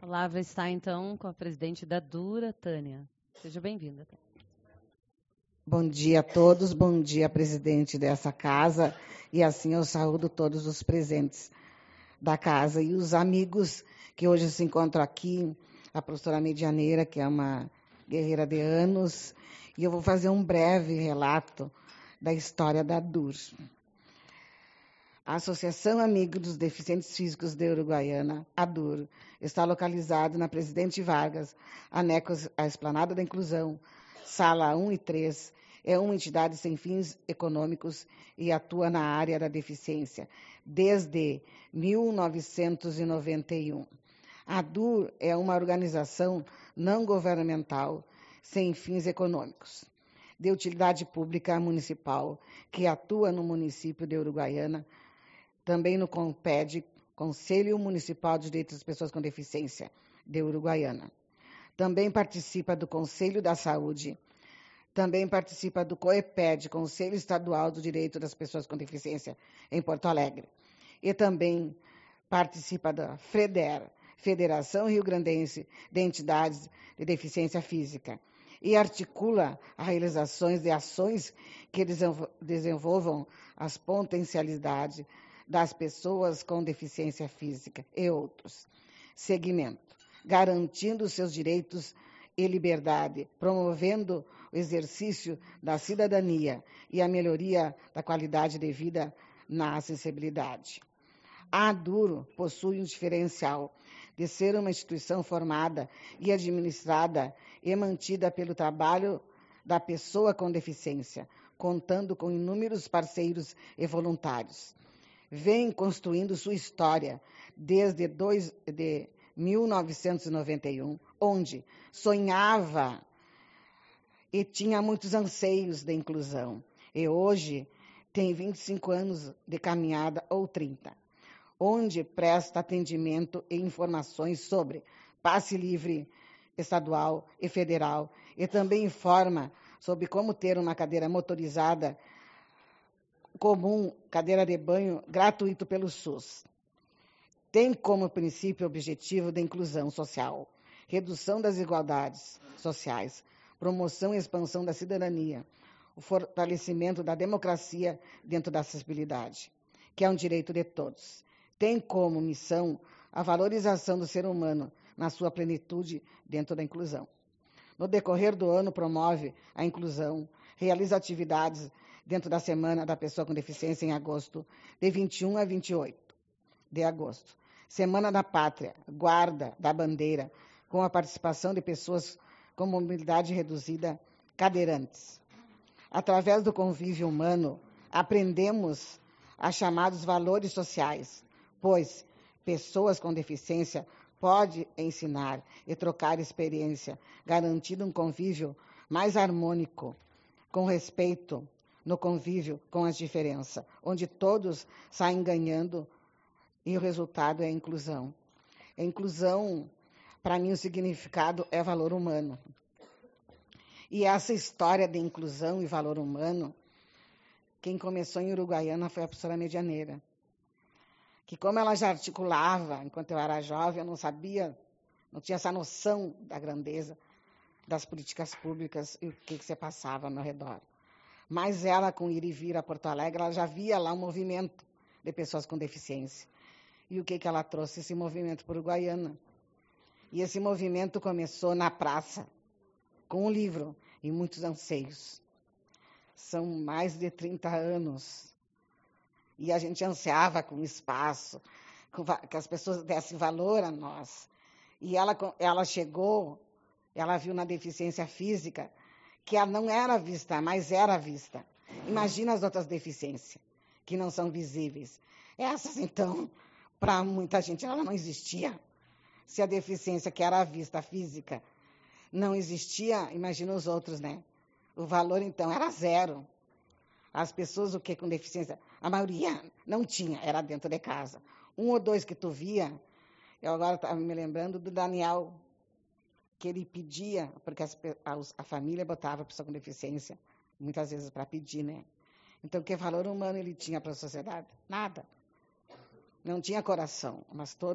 palavra está, então, com a presidente da Dura, Tânia. Seja bem-vinda. Bom dia a todos, bom dia, presidente dessa casa, e assim eu saúdo todos os presentes da casa e os amigos que hoje se encontram aqui, a professora Medianeira, que é uma guerreira de anos, e eu vou fazer um breve relato da história da DUR. A Associação Amigo dos Deficientes Físicos de Uruguaiana, a DUR, está localizada na Presidente Vargas, anexo à Esplanada da Inclusão, sala 1 e 3, é uma entidade sem fins econômicos e atua na área da deficiência desde 1991. A DUR é uma organização não governamental sem fins econômicos, de utilidade pública municipal, que atua no município de Uruguaiana, também no CONPED, Conselho Municipal de Direitos das Pessoas com Deficiência, de Uruguaiana. Também participa do Conselho da Saúde, também participa do COEPED, Conselho Estadual do Direito das Pessoas com Deficiência, em Porto Alegre. E também participa da FREDER, Federação Rio-Grandense de Entidades de Deficiência Física, e articula as realizações de ações que desenvolvam as potencialidades das pessoas com deficiência física e outros. Segmento, garantindo seus direitos e liberdade, promovendo o exercício da cidadania e a melhoria da qualidade de vida na acessibilidade. A DUR possui um diferencial de ser uma instituição formada e administrada e mantida pelo trabalho da pessoa com deficiência, contando com inúmeros parceiros e voluntários. Vem construindo sua história desde 1991, onde sonhava e tinha muitos anseios de inclusão. E hoje tem 25 anos de caminhada ou 30, onde presta atendimento e informações sobre passe livre estadual e federal, e também informa sobre como ter uma cadeira motorizada comum, cadeira de banho, gratuito pelo SUS. Tem como princípio e objetivo da inclusão social, redução das desigualdades sociais, promoção e expansão da cidadania, o fortalecimento da democracia dentro da acessibilidade, que é um direito de todos. Tem como missão a valorização do ser humano na sua plenitude dentro da inclusão. No decorrer do ano, promove a inclusão, realiza atividades dentro da Semana da Pessoa com Deficiência em agosto, de 21 a 28 de agosto. Semana da Pátria, Guarda da Bandeira, com a participação de pessoas com mobilidade reduzida, cadeirantes. Através do convívio humano, aprendemos a chamados valores sociais, pois pessoas com deficiência podem ensinar e trocar experiência, garantindo um convívio mais harmônico, com respeito no convívio com as diferenças, onde todos saem ganhando e o resultado é a inclusão. A inclusão, para mim, o significado é valor humano. E essa história de inclusão e valor humano, quem começou em Uruguaiana foi a professora Medianeira, que como ela já articulava, enquanto eu era jovem, eu não sabia, não tinha essa noção da grandeza das políticas públicas e o que se passava ao meu redor. Mas ela, com ir e vir a Porto Alegre, ela já via lá um movimento de pessoas com deficiência. E o que ela trouxe? Esse movimento para Uruguaiana. E esse movimento começou na praça, com um livro e muitos anseios. São mais de 30 anos. E a gente ansiava com espaço, que as pessoas dessem valor a nós. E ela chegou, ela viu na deficiência física, que ela não era vista, mas era vista. Imagina as outras deficiências, que não são visíveis. Essas, então, para muita gente, ela não existia. Se a deficiência que era vista, física, não existia, imagina os outros, né? O valor, então, era zero. As pessoas, o que com deficiência? A maioria não tinha, era dentro de casa. Um ou dois que tu via, eu agora estava me lembrando do Daniel, que ele pedia, porque a família botava a pessoa com deficiência, muitas vezes para pedir, né? Então, que valor humano ele tinha para a sociedade? Nada. Não tinha coração, mas toda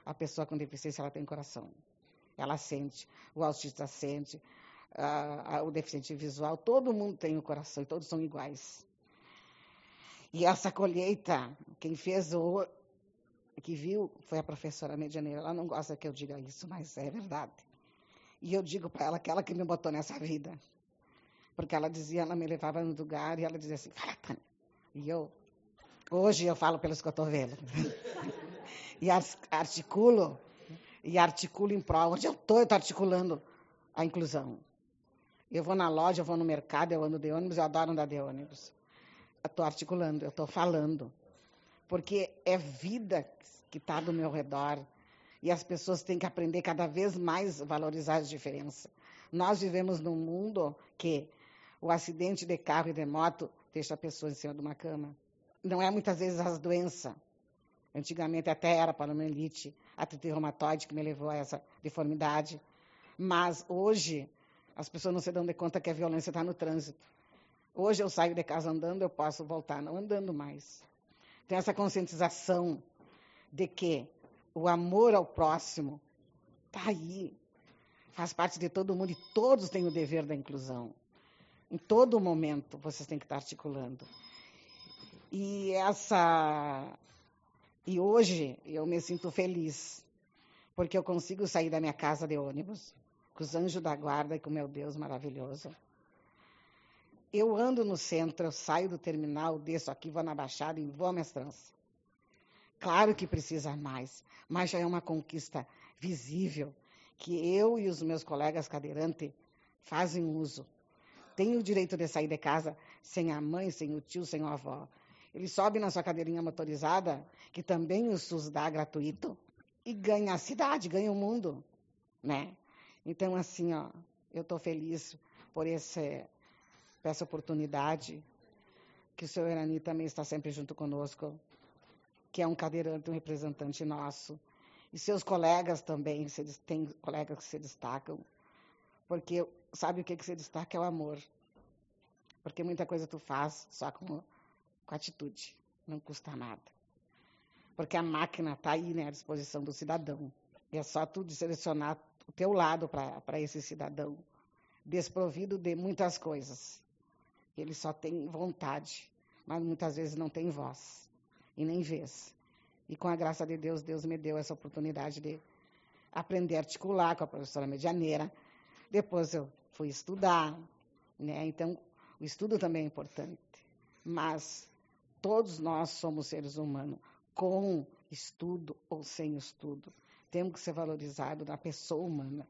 a pessoa com deficiência ela tem coração. Ela sente, o autista sente, o deficiente visual, todo mundo tem o coração e todos são iguais. E essa colheita, quem fez que viu foi a professora Medianeira. Ela não gosta que eu diga isso, mas é verdade. E eu digo para ela que ela que me botou nessa vida. Porque ela dizia, ela me levava no lugar e ela dizia assim, fala, Tânia. E hoje eu falo pelos cotovelos. E articulo em prol. Onde eu estou articulando a inclusão. Eu vou na loja, eu vou no mercado, eu ando de ônibus, eu adoro andar de ônibus. Eu estou articulando, eu estou falando. Porque é vida que está do meu redor. E as pessoas têm que aprender cada vez mais a valorizar as diferenças. Nós vivemos num mundo que o acidente de carro e de moto deixa a pessoa em cima de uma cama. Não é muitas vezes as doenças. Antigamente até era poliomielite, artrite reumatoide que me levou a essa deformidade. Mas hoje as pessoas não se dão de conta que a violência está no trânsito. Hoje eu saio de casa andando, eu posso voltar não andando mais. Tem essa conscientização de que o amor ao próximo está aí, faz parte de todo mundo e todos têm o dever da inclusão. Em todo momento vocês têm que estar articulando. E hoje eu me sinto feliz, porque eu consigo sair da minha casa de ônibus, com os anjos da guarda e com meu Deus maravilhoso. Eu ando no centro, eu saio do terminal, desço aqui, vou na Baixada e vou à Mestrança. Claro que precisa mais, mas já é uma conquista visível, que eu e os meus colegas cadeirantes fazem uso. Tem o direito de sair de casa sem a mãe, sem o tio, sem a avó. Ele sobe na sua cadeirinha motorizada, que também o SUS dá gratuito, e ganha a cidade, ganha o mundo, né? Então, assim, eu estou feliz por essa oportunidade, que o senhor Irani também está sempre junto conosco, que é um cadeirante, um representante nosso. E seus colegas também, tem colegas que se destacam, porque sabe o que se destaca é o amor. Porque muita coisa tu faz só com atitude, não custa nada. Porque a máquina está aí, né, à disposição do cidadão. E é só tu selecionar o teu lado para esse cidadão, desprovido de muitas coisas. Ele só tem vontade, mas muitas vezes não tem voz e nem vez. E com a graça de Deus, Deus me deu essa oportunidade de aprender a articular com a professora Medianeira. Depois eu fui estudar, né? Então, o estudo também é importante. Mas todos nós somos seres humanos, com estudo ou sem estudo. Temos que ser valorizados na pessoa humana.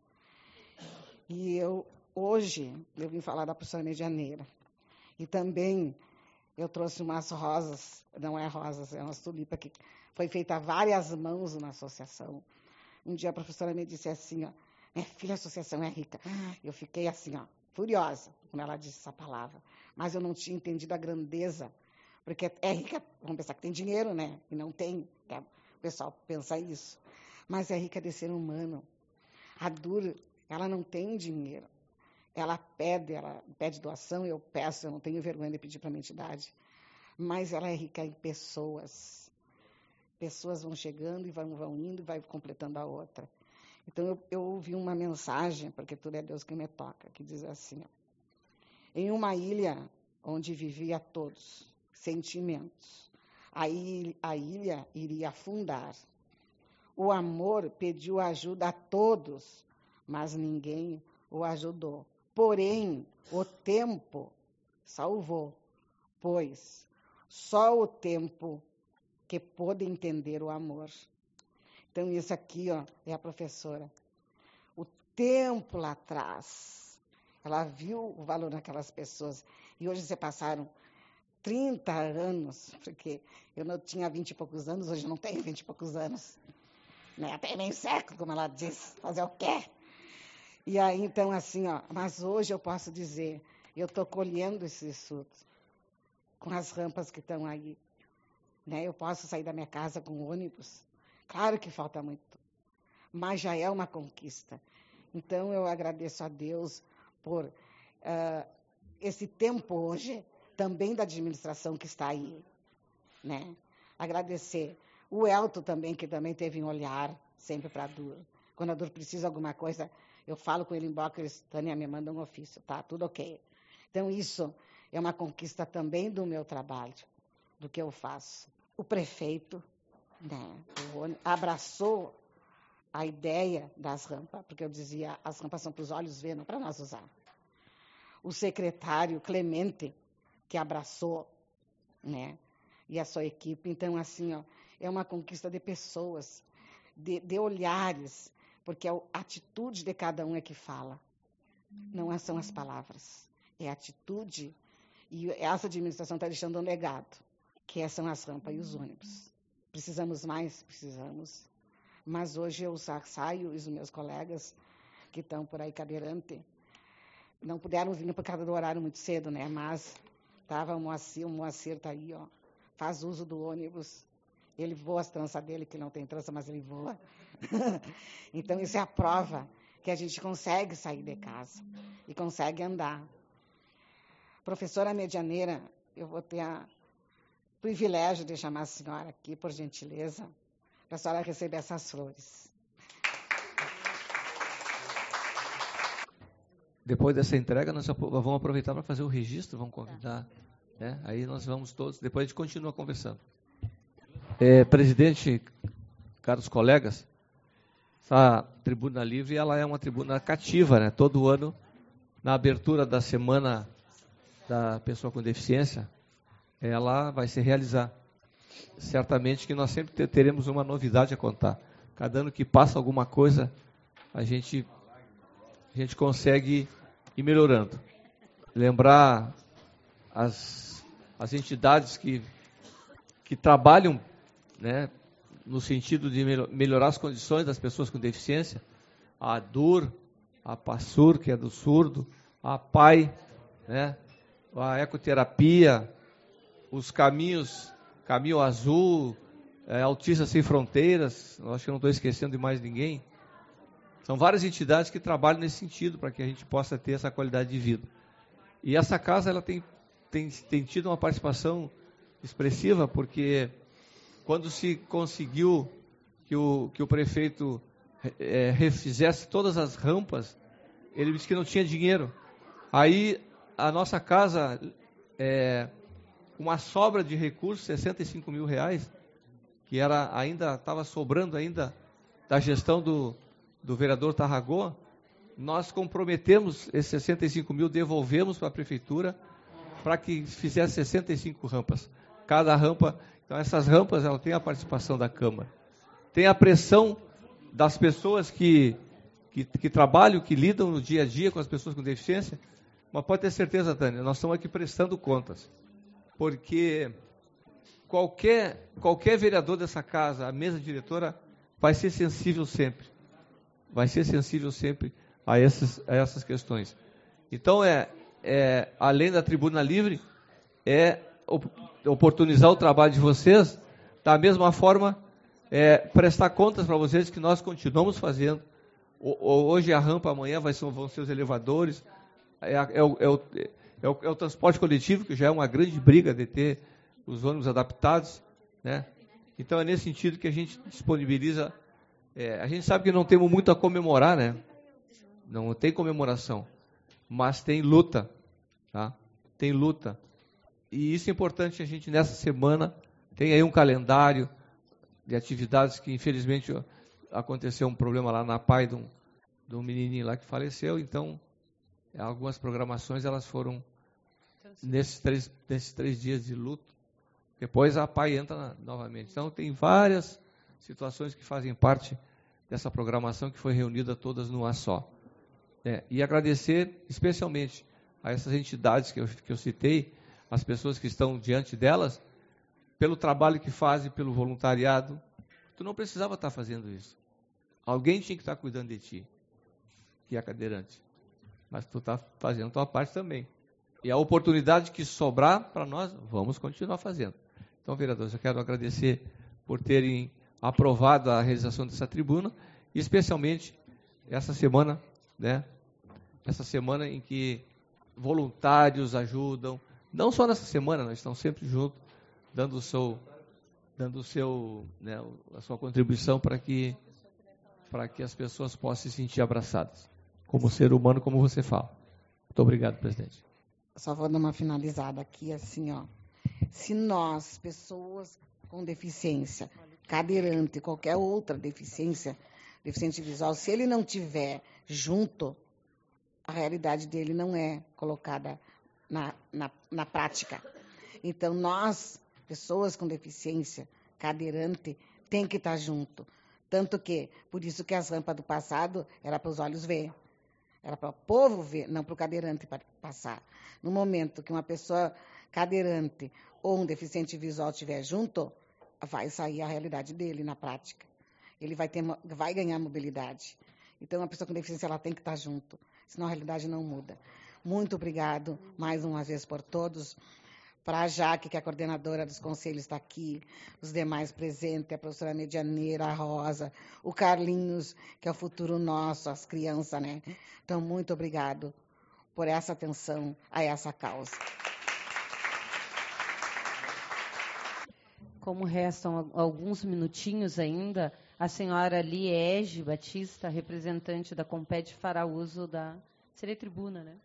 E hoje, eu vim falar da professora Medianeira. E também eu trouxe umas rosas, não é rosas, é umas tulipas que foi feita a várias mãos na associação. Um dia a professora me disse assim, minha filha, a associação é rica. Eu fiquei assim, furiosa, quando ela disse essa palavra. Mas eu não tinha entendido a grandeza, porque é rica, vamos pensar que tem dinheiro, né? E não tem, o pessoal pensa isso. Mas é rica de ser humano. A Dura, ela não tem dinheiro. Ela pede doação, eu peço, eu não tenho vergonha de pedir para a entidade. Mas ela é rica em pessoas. Pessoas vão chegando e vão indo e vai completando a outra. Então, eu ouvi uma mensagem, porque tudo é Deus que me toca, que diz assim, em uma ilha onde vivia todos, sentimentos, a ilha iria afundar. O amor pediu ajuda a todos, mas ninguém o ajudou. Porém, o tempo salvou, pois só o tempo que pôde entender o amor. Então, isso aqui é a professora. O tempo lá atrás, ela viu o valor naquelas pessoas. E hoje se passaram 30 anos, porque eu não tinha 20 e poucos anos, hoje não tenho 20 e poucos anos. Né? Até meio século, como ela diz, fazer o quê? E aí, então, assim, mas hoje eu posso dizer, eu estou colhendo esses frutos com as rampas que estão aí. Né? Eu posso sair da minha casa com ônibus. Claro que falta muito, mas já é uma conquista. Então, eu agradeço a Deus por esse tempo hoje, também da administração que está aí. Né? Agradecer o Elton também, que também teve um olhar, sempre para a Dur. Quando a Dur precisa de alguma coisa, eu falo com ele em boca, eles, Tânia, me manda um ofício, tá? Tudo ok. Então, isso é uma conquista também do meu trabalho, do que eu faço. O prefeito, né, abraçou a ideia das rampas, porque eu dizia, as rampas são para os olhos ver, não para nós usar. O secretário Clemente, que abraçou, né, e a sua equipe. Então, assim, ó, é uma conquista de pessoas, de olhares, porque a atitude de cada um é que fala. Não são as palavras, é a atitude. E essa administração está deixando um legado, que são as rampas e os ônibus. Precisamos mais? Precisamos. Mas hoje eu saio, e os meus colegas que estão por aí cadeirante, não puderam vir por causa do horário muito cedo, né? Mas estava o Moacir está aí, ó, faz uso do ônibus. Ele voa as tranças dele, que não tem trança, mas ele voa. Então, isso é a prova que a gente consegue sair de casa e consegue andar. Professora Medianeira, eu vou ter o privilégio de chamar a senhora aqui, por gentileza, para a senhora receber essas flores. Depois dessa entrega, nós vamos aproveitar para fazer o registro, vamos convidar, né? Aí nós vamos todos, depois a gente continua conversando. Presidente, caros colegas, essa Tribuna Livre, ela é uma tribuna cativa, né? Todo ano, na abertura da Semana da Pessoa com Deficiência, ela vai se realizar. Certamente que nós sempre teremos uma novidade a contar. Cada ano que passa alguma coisa, a gente consegue ir melhorando. Lembrar as entidades que trabalham, né, no sentido de melhorar as condições das pessoas com deficiência, a DUR, a PASSUR, que é do surdo, a PAI, né, a ecoterapia, os Caminho Azul, Autistas Sem Fronteiras, acho que eu não estou esquecendo de mais ninguém. São várias entidades que trabalham nesse sentido, para que a gente possa ter essa qualidade de vida. E essa casa ela tem tido uma participação expressiva, porque quando se conseguiu que o prefeito refizesse todas as rampas, ele disse que não tinha dinheiro. Aí a nossa casa, uma sobra de recursos, 65 mil reais, que estava sobrando ainda da gestão do vereador Tarragó, nós comprometemos esses 65 mil, devolvemos para a prefeitura para que fizesse 65 rampas. Cada rampa, então essas rampas, ela tem a participação da Câmara. Tem a pressão das pessoas que trabalham, que lidam no dia a dia com as pessoas com deficiência, mas pode ter certeza, Tânia, nós estamos aqui prestando contas, porque qualquer vereador dessa casa, a mesa diretora, vai ser sensível sempre. Vai ser sensível sempre a essas questões. Então, além da Tribuna Livre, oportunizar o trabalho de vocês, da mesma forma, prestar contas para vocês que nós continuamos fazendo. Hoje a rampa, amanhã vão ser os elevadores, é o transporte coletivo, que já é uma grande briga de ter os ônibus adaptados, né? Então, é nesse sentido que a gente disponibiliza. A gente sabe que não temos muito a comemorar, né? Não tem comemoração, mas tem luta, tá? Tem luta. E isso é importante, a gente nessa semana tem aí um calendário de atividades que infelizmente aconteceu um problema lá na PAI de um menininho lá que faleceu, então algumas programações elas foram nesses três dias de luto. Depois a PAI entra novamente. Então tem várias situações que fazem parte dessa programação que foi reunida todas numa só. E agradecer especialmente a essas entidades que eu citei, as pessoas que estão diante delas, pelo trabalho que fazem, pelo voluntariado. Tu não precisava estar fazendo isso. Alguém tinha que estar cuidando de ti, que é cadeirante. Mas tu está fazendo a tua parte também. E a oportunidade que sobrar para nós, vamos continuar fazendo. Então, vereadores, eu quero agradecer por terem aprovado a realização dessa tribuna, e especialmente essa semana, né? Essa semana em que voluntários ajudam, não só nessa semana, nós estamos sempre juntos, dando a sua contribuição para que para que as pessoas possam se sentir abraçadas, como ser humano, como você fala. Muito obrigado, presidente. Só vou dar uma finalizada aqui, assim, ó. Se nós, pessoas com deficiência, cadeirante, qualquer outra deficiência, deficiente visual, se ele não tiver junto, a realidade dele não é colocada na prática. Então, nós, pessoas com deficiência, cadeirante, tem que estar junto. Tanto que, por isso que as rampas do passado era para os olhos ver. Era para o povo ver, não para o cadeirante passar. No momento que uma pessoa cadeirante ou um deficiente visual estiver junto, vai sair a realidade dele na prática. Ele vai ganhar mobilidade. Então, uma pessoa com deficiência ela tem que estar junto, senão a realidade não muda. Muito obrigado, mais uma vez, por todos. Para a Jaque, que é a coordenadora dos conselhos, está aqui, os demais presentes, a professora Medianeira, a Rosa, o Carlinhos, que é o futuro nosso, as crianças, né? Então, muito obrigado por essa atenção a essa causa. Como restam alguns minutinhos ainda, a senhora Liege Batista, representante da Comped, fará uso da... Seria tribuna, né?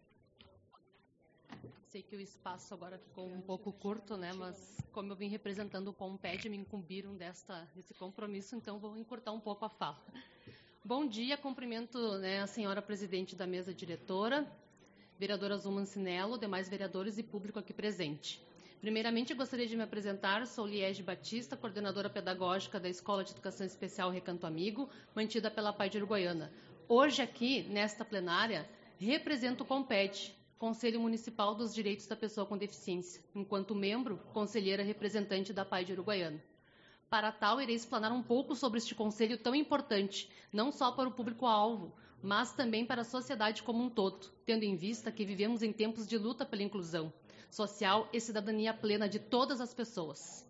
Sei que o espaço agora ficou um pouco curto, né? Mas como eu vim representando o Comped, me incumbiram desse compromisso, então vou encurtar um pouco a fala. Bom dia, cumprimento, né, a senhora presidente da mesa diretora, vereadora Azul Mancinello, demais vereadores e público aqui presente. Primeiramente, gostaria de me apresentar, sou Liege Batista, coordenadora pedagógica da Escola de Educação Especial Recanto Amigo, mantida pela PAI de Uruguaiana. Hoje aqui, nesta plenária, represento o Comped, Conselho Municipal dos Direitos da Pessoa com Deficiência, enquanto membro, conselheira representante da PAI de Uruguaiana. Para tal, irei explanar um pouco sobre este conselho tão importante, não só para o público-alvo, mas também para a sociedade como um todo, tendo em vista que vivemos em tempos de luta pela inclusão social e cidadania plena de todas as pessoas.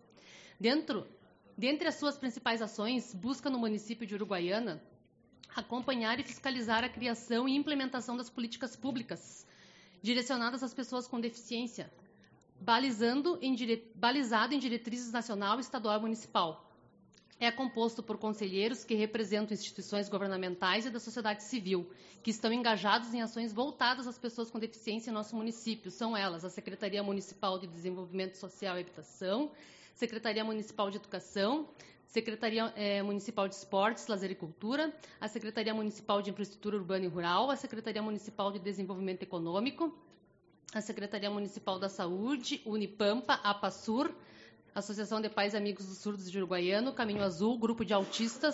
Dentre as suas principais ações, busca no município de Uruguaiana acompanhar e fiscalizar a criação e implementação das políticas públicas direcionadas às pessoas com deficiência, balizado em diretrizes nacional, estadual e municipal. É composto por conselheiros que representam instituições governamentais e da sociedade civil, que estão engajados em ações voltadas às pessoas com deficiência em nosso município. São elas a Secretaria Municipal de Desenvolvimento Social e Habitação, Secretaria Municipal de Educação, Secretaria Municipal de Esportes, Lazer e Cultura, a Secretaria Municipal de Infraestrutura Urbana e Rural, a Secretaria Municipal de Desenvolvimento Econômico, a Secretaria Municipal da Saúde, Unipampa, APASUR, Associação de Pais e Amigos dos Surdos de Uruguaiano, Caminho Azul, Grupo de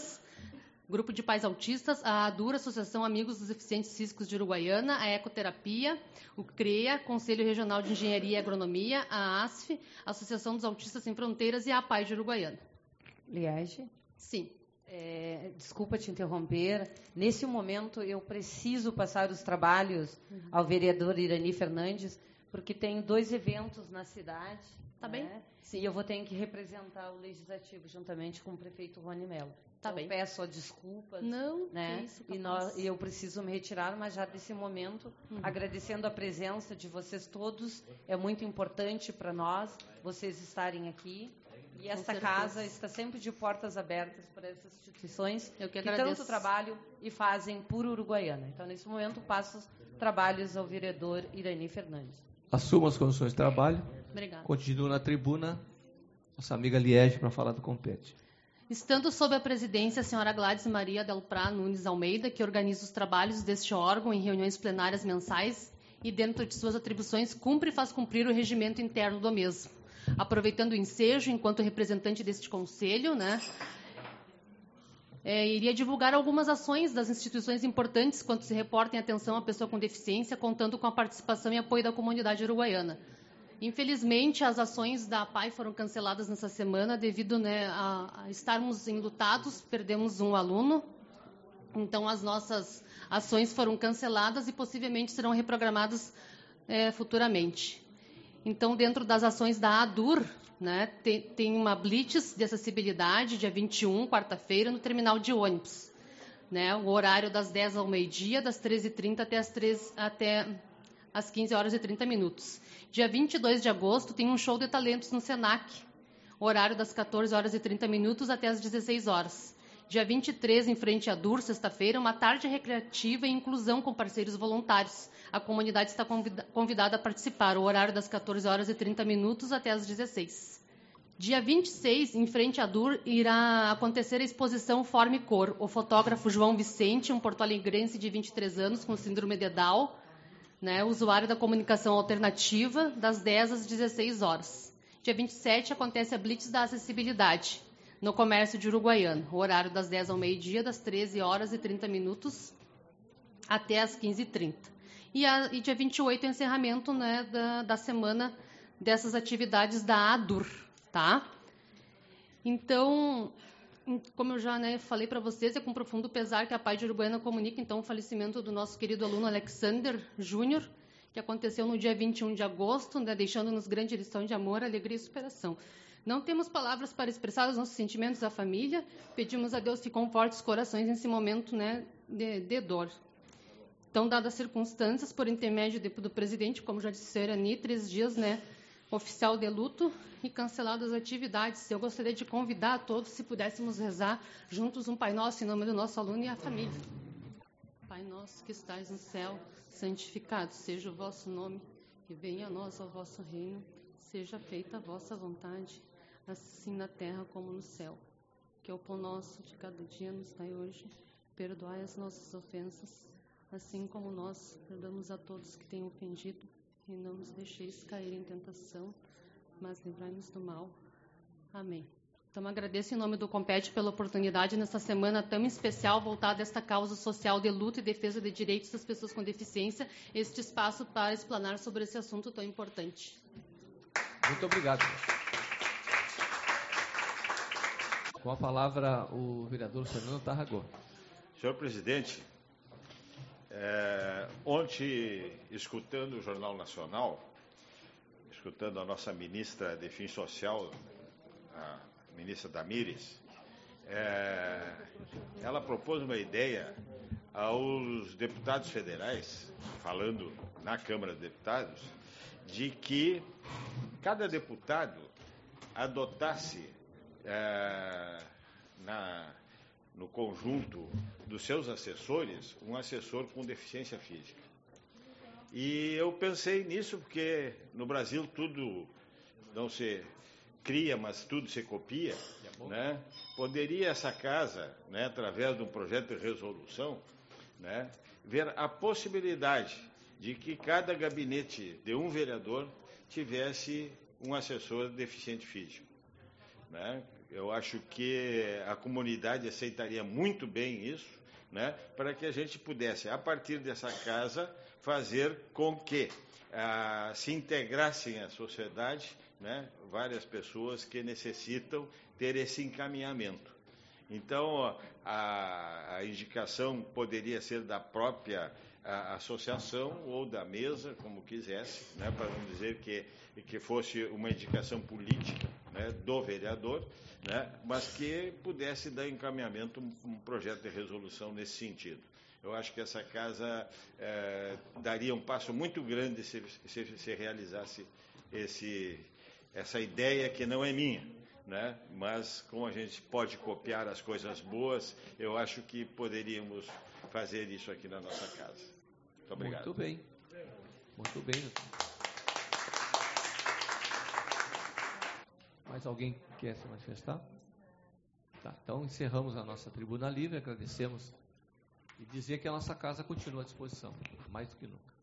Pais Autistas, a ADUR, Associação Amigos dos Deficientes Físicos de Uruguaiana, a Ecoterapia, o CREA, Conselho Regional de Engenharia e Agronomia, a ASF, Associação dos Autistas Sem Fronteiras e a APAI de Uruguaiana. Liege? Sim. Desculpa te interromper. Nesse momento, eu preciso passar os trabalhos ao vereador Irani Fernandes, porque tem 2 eventos na cidade. Tá bem? Sim. E eu vou ter que representar o Legislativo juntamente com o prefeito Rony Mello. Tá então, bem. Peço desculpas. Não, né? isso, E eu preciso me retirar, mas já desse momento, agradecendo a presença de vocês todos. É muito importante para nós, vocês estarem aqui. E esta casa está sempre de portas abertas para essas instituições que tanto trabalham e fazem por Uruguaiana. Então, nesse momento, passo os trabalhos ao vereador Irani Fernandes. Assuma as condições de trabalho. Obrigada. Continua na tribuna, nossa amiga Liege, para falar do Compete. Estando sob a presidência a senhora Gladys Maria Del Prá Nunes Almeida, que organiza os trabalhos deste órgão em reuniões plenárias mensais e, dentro de suas atribuições, cumpre e faz cumprir o regimento interno do mesmo. Aproveitando o ensejo, enquanto representante deste conselho, né, iria divulgar algumas ações das instituições importantes quando se reportem atenção à pessoa com deficiência, contando com a participação e apoio da comunidade uruguaiana. Infelizmente, as ações da APAI foram canceladas nessa semana devido, né, a estarmos enlutados, perdemos um aluno. Então, as nossas ações foram canceladas e possivelmente serão reprogramadas futuramente. Então, dentro das ações da ADUR, né, tem uma blitz de acessibilidade, dia 21, quarta-feira, no terminal de ônibus. Né, o horário das 10 ao meio-dia, das 13h30 até às 15 horas e 30 minutos. Dia 22 de agosto, tem um show de talentos no SENAC, horário das 14 horas e 30 minutos até às 16 horas. Dia 23, em frente à DUR, sexta-feira, uma tarde recreativa e inclusão com parceiros voluntários. A comunidade está convidada a participar, o horário das 14 horas e 30 minutos até as 16. Dia 26, em frente à DUR, irá acontecer a exposição Forma e Cor. O fotógrafo João Vicente, um porto-alegrense de 23 anos com síndrome de Down, né, usuário da comunicação alternativa, das 10 às 16 horas. Dia 27, acontece a Blitz da Acessibilidade, no comércio de Uruguaiana. O horário das 10 ao meio-dia, das 13 horas e 30 minutos até as 15h30. E dia 28, o encerramento, né, da semana dessas atividades da ADUR. Tá? Então, como eu já, né, falei para vocês, é com profundo pesar que a Pai de Uruguaiana comunica então o falecimento do nosso querido aluno Alexander Júnior, que aconteceu no dia 21 de agosto, né, deixando-nos grande lição de amor, alegria e superação. Não temos palavras para expressar os nossos sentimentos à família, pedimos a Deus que conforte os corações nesse momento, né, de dor. Então, dadas as circunstâncias, por intermédio do presidente, como já disse a Irani, 3 dias, né, oficial de luto e canceladas as atividades. Eu gostaria de convidar a todos, se pudéssemos rezar juntos um Pai Nosso em nome do nosso aluno e a família. Pai nosso que estais no céu, santificado seja o vosso nome, e venha a nós o vosso reino, seja feita a vossa vontade, assim na terra como no céu. Que o pão nosso de cada dia nos dai hoje, perdoai as nossas ofensas, assim como nós perdoamos a todos que têm ofendido, e não nos deixeis cair em tentação, mas livrai-nos do mal. Amém. Então, agradeço em nome do Compete pela oportunidade nesta semana tão especial voltada a esta causa social de luta e defesa de direitos das pessoas com deficiência, este espaço para explanar sobre esse assunto tão importante. Muito obrigado. Com a palavra, o vereador Fernando Tarragó. Senhor presidente, ontem, escutando o Jornal Nacional, escutando a nossa ministra de Fim Social, a ministra Damires, ela propôs uma ideia aos deputados federais, falando na Câmara de Deputados, de que cada deputado adotasse no conjunto dos seus assessores, um assessor com deficiência física. E eu pensei nisso porque no Brasil tudo não se cria, mas tudo se copia, né? Poderia essa casa, né, através de um projeto de resolução, né, ver a possibilidade de que cada gabinete de um vereador tivesse um assessor deficiente físico, né? Eu acho que a comunidade aceitaria muito bem isso, né, para que a gente pudesse, a partir dessa casa, fazer com que se integrassem à sociedade, né, várias pessoas que necessitam ter esse encaminhamento. Então, a indicação poderia ser da própria associação ou da mesa, como quisesse, né, para não dizer que fosse uma indicação política, né, do vereador, né, mas que pudesse dar encaminhamento um projeto de resolução nesse sentido. Eu acho que essa casa daria um passo muito grande se realizasse essa ideia que não é minha, né, mas como a gente pode copiar as coisas boas, eu acho que poderíamos fazer isso aqui na nossa casa. Muito obrigado. Muito bem. Muito bem. Mais alguém quer se manifestar? Tá, então encerramos a nossa tribuna livre, agradecemos e dizer que a nossa casa continua à disposição, mais do que nunca.